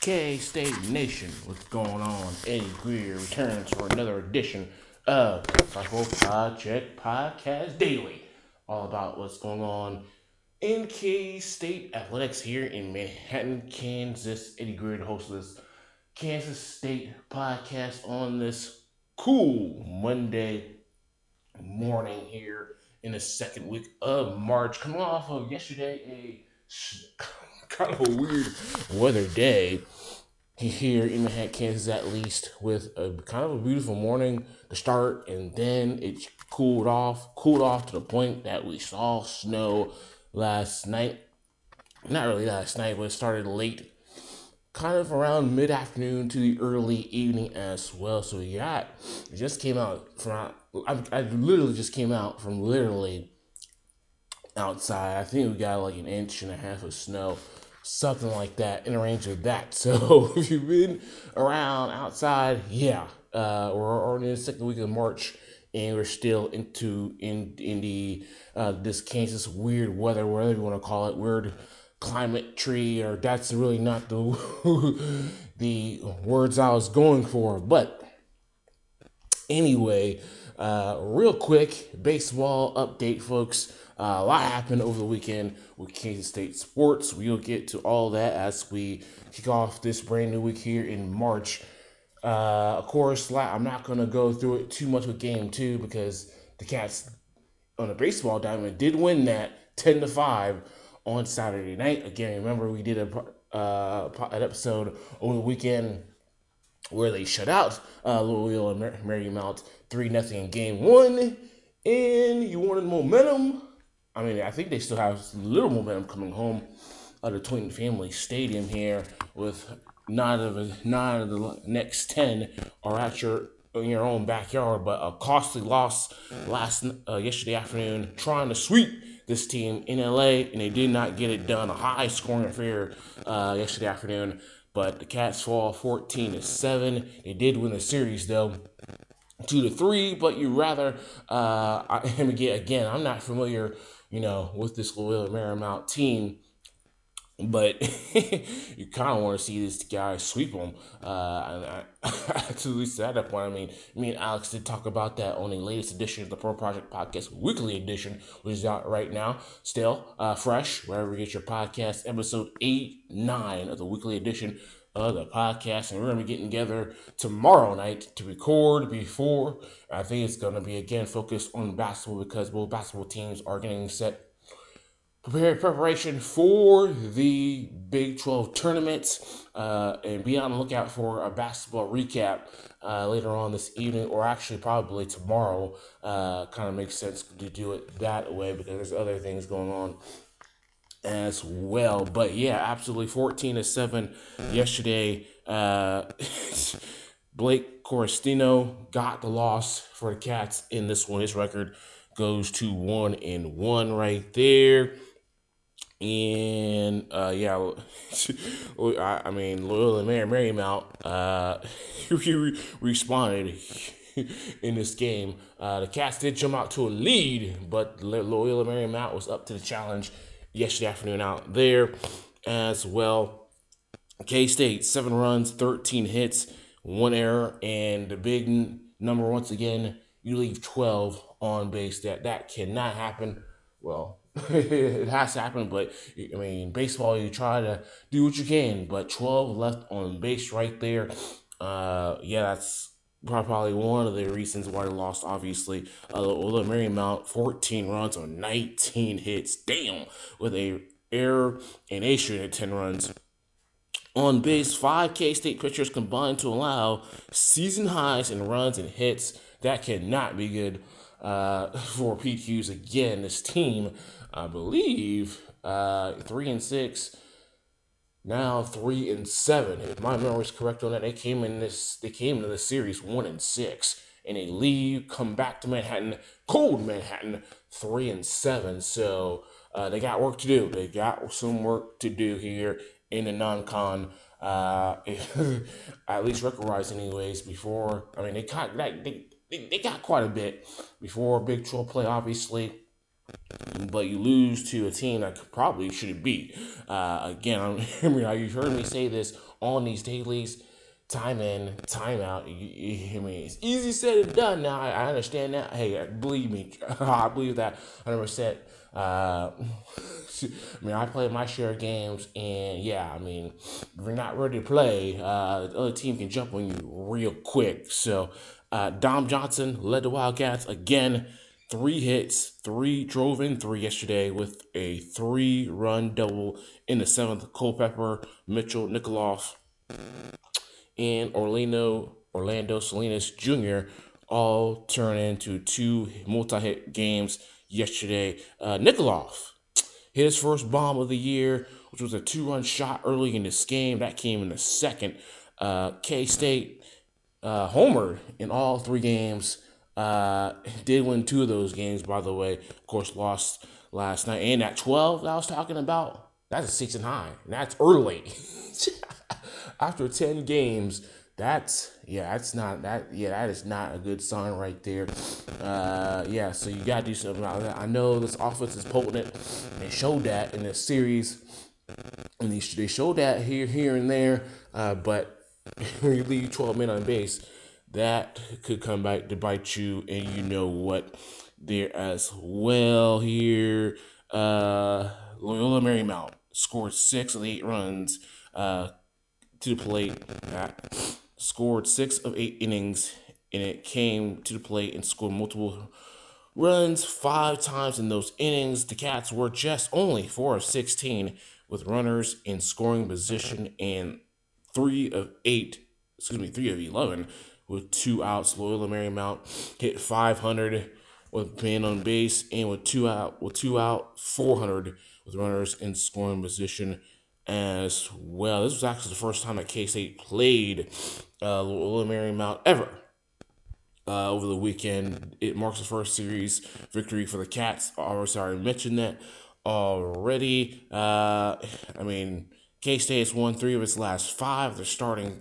K-State Nation, what's going on? Eddie Greer returns for another edition of Football Project Podcast Daily. All about what's going on in K-State athletics here in Manhattan, Kansas. Eddie Greer, the host of this Kansas State podcast on this cool Monday morning here in the second week of March. Coming off of yesterday, kind of a weird weather day here in Manhattan, Kansas, at least, with a kind of a beautiful morning to start, and then it cooled off to the point that we saw snow last night. Not really last night, but it started late, kind of around mid-afternoon to the early evening as well. So yeah, it just came out from. I literally just came out from literally outside. I think we got like an inch and a half of snow, something like that, in the range of that. So if you've been around outside, yeah, we're already in the second week of March, and we're still in the this Kansas weird weather, whatever you want to call it, weird climate tree, or that's really not the the words I was going for, but anyway, real quick baseball update, folks. A lot happened over the weekend with Kansas State sports. We'll get to all that as we kick off this brand new week here in March. Of course, I'm not going to go through it too much with game two because the Cats on the baseball diamond did win that 10-5 on Saturday night. Again, remember we did an episode over the weekend where they shut out Louisville and Marymount 3-0 in game one, and you wanted momentum. I mean, I think they still have little momentum coming home of the Twin Family Stadium here, with nine of the next 10 are at in your own backyard. But a costly loss yesterday afternoon, trying to sweep this team in LA, and they did not get it done. A high scoring affair yesterday afternoon. But the Cats fall 14-7. They did win the series though, 2-3. But you rather, again, I'm not familiar, with this Louisville Marymount team, but you kind of want to see this guy sweep them. To at least at that point, I mean, me and Alex did talk about that on the latest edition of the Pro Project Podcast Weekly Edition, which is out right now, still fresh, wherever you get your podcast, episode 8-9 of the weekly edition of the podcast. And we're going to be getting together tomorrow night to record before. I think it's going to be, again, focused on basketball because both basketball teams are getting set preparation for the Big 12 tournament, and be on the lookout for a basketball recap later on this evening, or actually probably tomorrow. Kind of makes sense to do it that way because there's other things going on as well. But yeah, absolutely 14-7 yesterday. Blake Corostino got the loss for the Cats in this one. His record goes to 1-1 right there. And yeah, I mean, Loyola Marymount responded in this game. The Cats did jump out to a lead, but Loyola Marymount was up to the challenge yesterday afternoon out there as well. K-State, 7 runs, 13 hits, 1 error, and the big number once again, you leave 12 on base. That cannot happen. Well, it has to happen, but I mean, baseball, you try to do what you can, but 12 left on base right there. Yeah, that's probably one of the reasons why they lost, obviously. Marymount, 14 runs on 19 hits. Damn, with a error, and they should have 10 runs. On base, 5 K-State pitchers combined to allow season highs in runs and hits. That cannot be good for PQs. Again, this team, I believe, 3-6, now 3-7. If my memory is correct on that, they came into the series 1-6, and they come back to Manhattan, cold Manhattan, 3-7. So they got work to do. They got some work to do here in the non-con, at least record-wise, anyways. Before, they got quite a bit before Big 12 play, obviously. but you lose to a team that probably shouldn't beat. Again, you've heard me say this on these dailies, time in, time out. I mean, it's easy said and done. Now I understand that. Hey, believe me, I believe that 100%. I mean, I played my share of games, and yeah, I mean, if you're not ready to play, the other team can jump on you real quick. So, Dom Johnson led the Wildcats again. 3 hits, drove in three yesterday with a 3-run double in the seventh. Culpepper, Mitchell, Nikoloff, and Orlando Salinas Jr. all turn into 2 multi-hit games yesterday. Nikoloff hit his first bomb of the year, which was a 2-run shot early in this game. That came in the second. K-State homered in all 3 games. Did win 2 of those games, by the way. Of course, lost last night. And that 12 that I was talking about, that's a season high. And that's early. After 10 games, that is not a good sign right there. So you gotta do something about that. I know this offense is potent. They showed that in this series, and they showed that here and there. But when you leave 12 men on base, that could come back to bite you, and you know what? There as well here. Loyola Marymount scored 6 of the 8 runs to the plate. Scored 6 of 8 innings, and it came to the plate and scored multiple runs 5 times in those innings. The Cats were just only 4 of 16 with runners in scoring position, and 3 of 11 with 2 outs. Loyola Marymount hit .500 with men on base, and with two out, 400 with runners in scoring position as well. This was actually the first time that K-State played Loyola Marymount ever. Over the weekend, it marks the first series victory for the Cats. I already mentioned that already. K-State has won 3 of its last 5. They're starting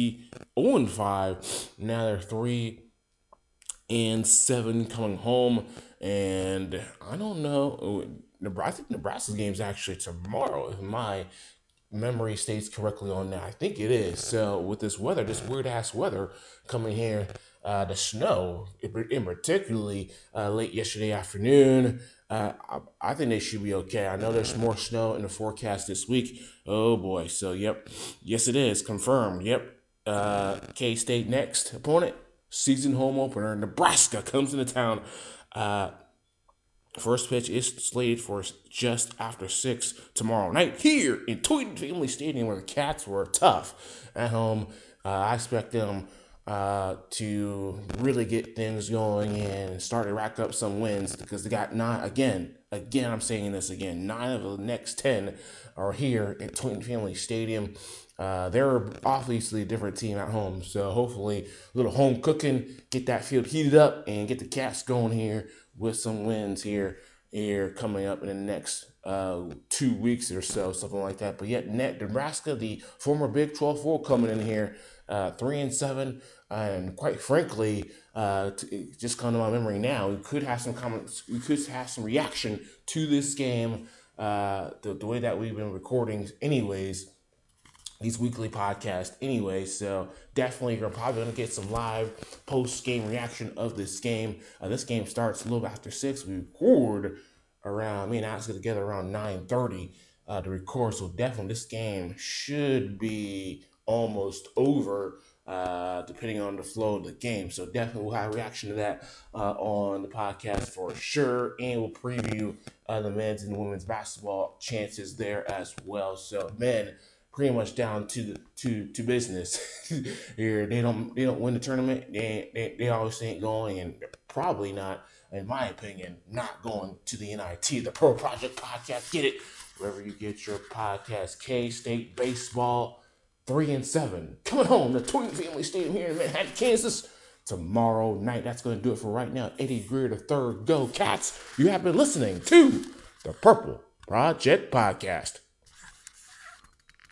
3-5. Now they're 3-7 coming home. And I don't know. I think Nebraska's game is actually tomorrow, if my memory states correctly on that. I think it is. So with this weather, this weird-ass weather coming here, the snow, in particularly late yesterday afternoon, I think they should be okay. I know there's more snow in the forecast this week. Oh, boy. So, yep. Yes, it is. Confirmed. Yep. K-State next opponent. Season home opener. Nebraska comes into town. First pitch is slated for just after 6 tomorrow night here in Toyota Family Stadium, where the Cats were tough at home. I expect them to really get things going and start to rack up some wins, because they got 9 again. I'm saying this again. 9 of the next 10 are here at Toyota Family Stadium. They're obviously a different team at home, so hopefully a little home cooking, get that field heated up, and get the Cats going here with some wins here coming up in the next 2 weeks or so, something like that. But yet, Nebraska, the former Big 12 fool, coming in here 3-7, and quite frankly, just come to my memory now, we could have some comments, we could have some reaction to this game, the way that we've been recording, anyways. These weekly podcasts anyway, so definitely you're probably going to get some live post-game reaction of this game. This game starts a little bit after 6. We record around, me and Alex get together around 9:30 to record, so definitely this game should be almost over, depending on the flow of the game. So definitely we'll have a reaction to that on the podcast for sure, and we'll preview the men's and women's basketball chances there as well. So, man, pretty much down to business here. They don't win the tournament. They always ain't going, and probably not, in my opinion, not going to the NIT, the Pro Project Podcast. Get it wherever you get your podcast. K-State baseball 3-7 coming home to Toyota Family Stadium here in Manhattan, Kansas tomorrow night. That's going to do it for right now. Eddie Greer III, go Cats! You have been listening to the Purple Project Podcast.